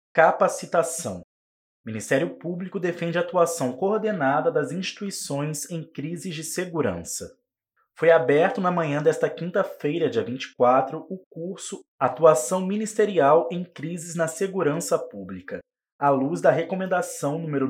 Capacitação. Ministério Público defende atuação coordenada das instituições em crises de segurança. Foi aberto na manhã desta quinta-feira, dia 24, o curso Atuação Ministerial em Crises na Segurança Pública, à luz da Recomendação número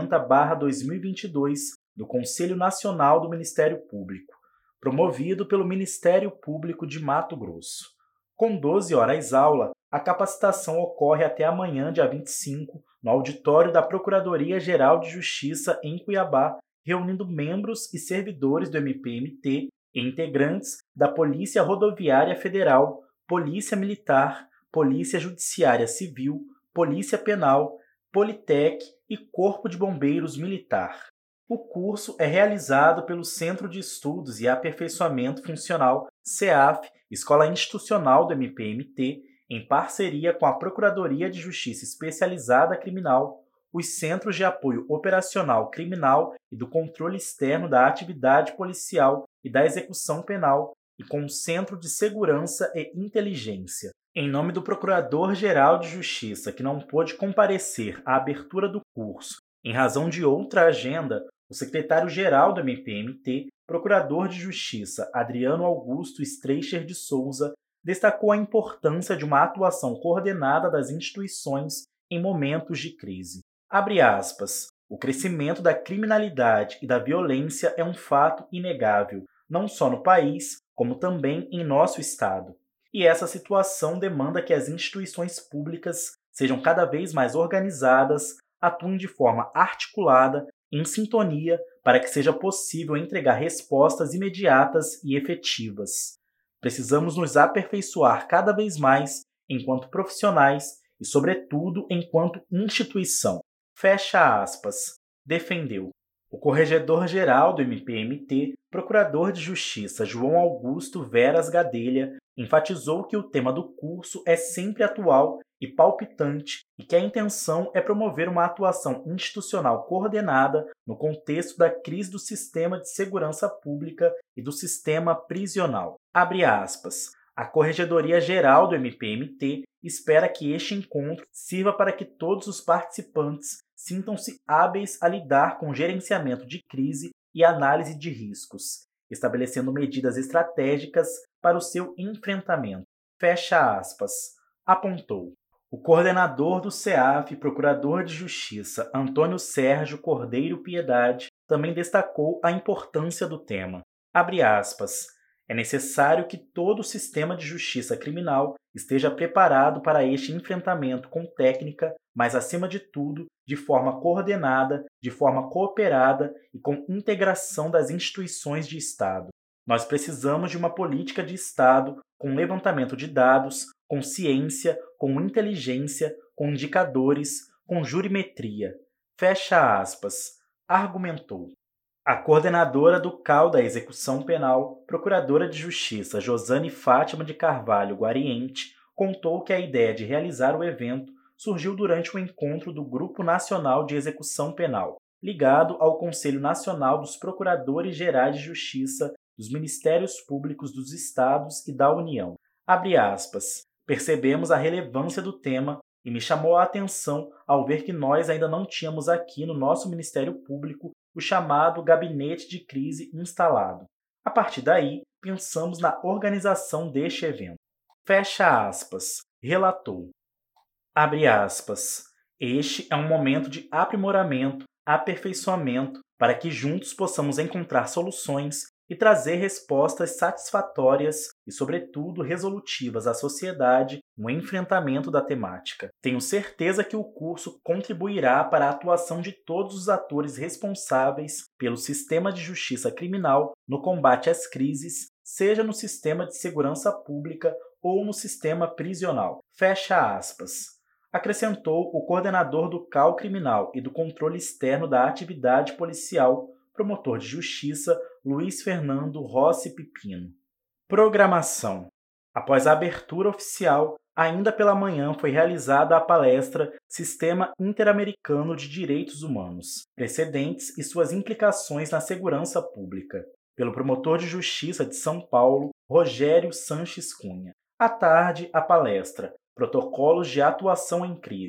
90/2022 do Conselho Nacional do Ministério Público, promovido pelo Ministério Público de Mato Grosso. Com 12 horas-aula, a capacitação ocorre até amanhã, dia 25, no auditório da Procuradoria-Geral de Justiça em Cuiabá, reunindo membros e servidores do MPMT e integrantes da Polícia Rodoviária Federal, Polícia Militar, Polícia Judiciária Civil, Polícia Penal, Politec e Corpo de Bombeiros Militar. O curso é realizado pelo Centro de Estudos e Aperfeiçoamento Funcional, CEAF, Escola Institucional do MPMT, em parceria com a Procuradoria de Justiça Especializada Criminal, os Centros de Apoio Operacional Criminal e do Controle Externo da Atividade Policial e da Execução Penal, e com o Centro de Segurança e Inteligência. Em nome do Procurador-Geral de Justiça, que não pôde comparecer à abertura do curso em razão de outra agenda, o secretário-geral do MPMT, Procurador de Justiça Adriano Augusto Streicher de Souza, destacou a importância de uma atuação coordenada das instituições em momentos de crise. Abre aspas. O crescimento da criminalidade e da violência é um fato inegável, não só no país, como também em nosso estado. E essa situação demanda que as instituições públicas sejam cada vez mais organizadas, atuem de forma articulada, em sintonia, para que seja possível entregar respostas imediatas e efetivas. Precisamos nos aperfeiçoar cada vez mais enquanto profissionais e, sobretudo, enquanto instituição. Fecha aspas. Defendeu. O corregedor-geral do MPMT, Procurador de Justiça João Augusto Veras Gadelha, enfatizou que o tema do curso é sempre atual e palpitante e que a intenção é promover uma atuação institucional coordenada no contexto da crise do sistema de segurança pública e do sistema prisional. Abre aspas. A Corregedoria-Geral do MPMT espera que este encontro sirva para que todos os participantes sintam-se hábeis a lidar com o gerenciamento de crise e análise de riscos, estabelecendo medidas estratégicas para o seu enfrentamento. Fecha aspas. Apontou. O coordenador do CEAF, Procurador de Justiça Antônio Sérgio Cordeiro Piedade, também destacou a importância do tema. Abre aspas. É necessário que todo o sistema de justiça criminal esteja preparado para este enfrentamento com técnica, mas, acima de tudo, de forma coordenada, de forma cooperada e com integração das instituições de Estado. Nós precisamos de uma política de Estado com levantamento de dados, com ciência, com inteligência, com indicadores, com jurimetria. Fecha aspas. Argumentou. A coordenadora do CAU da Execução Penal, Procuradora de Justiça Josane Fátima de Carvalho Guariente, contou que a ideia de realizar o evento surgiu durante o encontro do Grupo Nacional de Execução Penal, ligado ao Conselho Nacional dos Procuradores Gerais de Justiça dos Ministérios Públicos dos Estados e da União. Abre aspas. Percebemos a relevância do tema e me chamou a atenção ao ver que nós ainda não tínhamos aqui no nosso Ministério Público o chamado Gabinete de Crise instalado. A partir daí, pensamos na organização deste evento. Fecha aspas. Relatou. Abre aspas. Este é um momento de aprimoramento, aperfeiçoamento, para que juntos possamos encontrar soluções e trazer respostas satisfatórias e, sobretudo, resolutivas à sociedade no enfrentamento da temática. Tenho certeza que o curso contribuirá para a atuação de todos os atores responsáveis pelo sistema de justiça criminal no combate às crises, seja no sistema de segurança pública ou no sistema prisional. Fecha aspas. Acrescentou o coordenador do CAU Criminal e do Controle Externo da Atividade Policial, promotor de justiça Luiz Fernando Rossi Pipino. Programação. Após a abertura oficial, ainda pela manhã foi realizada a palestra Sistema Interamericano de Direitos Humanos, Precedentes e suas implicações na segurança pública, pelo promotor de justiça de São Paulo, Rogério Sanches Cunha. À tarde, a palestra Protocolos de Atuação em Crise,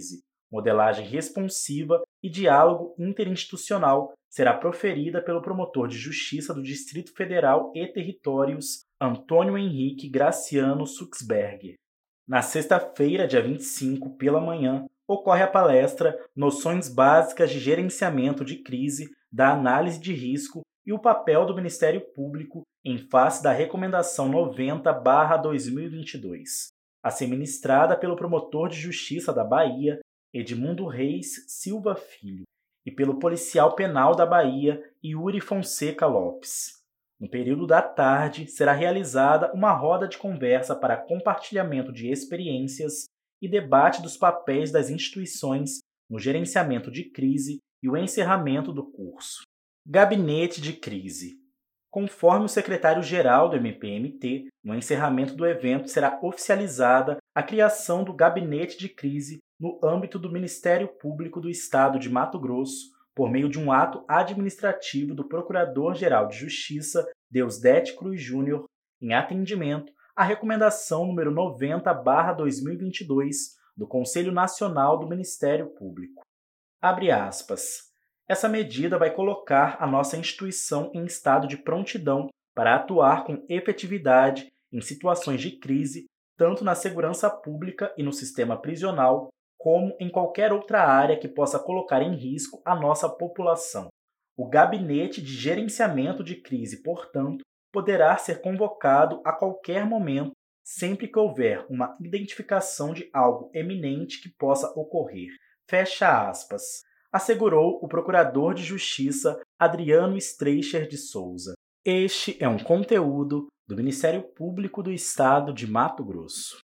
Modelagem responsiva e diálogo interinstitucional será proferida pelo promotor de Justiça do Distrito Federal e Territórios, Antônio Henrique Graciano Suxberger. Na sexta-feira, dia 25, pela manhã, ocorre a palestra Noções Básicas de Gerenciamento de Crise, da Análise de Risco e o papel do Ministério Público em face da Recomendação 90/2022, a ser ministrada pelo promotor de Justiça da Bahia, Edmundo Reis Silva Filho, e pelo policial penal da Bahia, Yuri Fonseca Lopes. No período da tarde, será realizada uma roda de conversa para compartilhamento de experiências e debate dos papéis das instituições no gerenciamento de crise e o encerramento do curso. Gabinete de Crise. Conforme o secretário-geral do MPMT, no encerramento do evento será oficializada a criação do Gabinete de Crise no âmbito do Ministério Público do Estado de Mato Grosso, por meio de um ato administrativo do Procurador-Geral de Justiça, Deusdete Cruz Júnior, em atendimento à Recomendação número 90/2022 do Conselho Nacional do Ministério Público. Abre aspas. Essa medida vai colocar a nossa instituição em estado de prontidão para atuar com efetividade em situações de crise, tanto na segurança pública e no sistema prisional, como em qualquer outra área que possa colocar em risco a nossa população. O Gabinete de Gerenciamento de Crise, portanto, poderá ser convocado a qualquer momento, sempre que houver uma identificação de algo eminente que possa ocorrer. Fecha aspas. Assegurou o Procurador de Justiça Adriano Streicher de Souza. Este é um conteúdo do Ministério Público do Estado de Mato Grosso.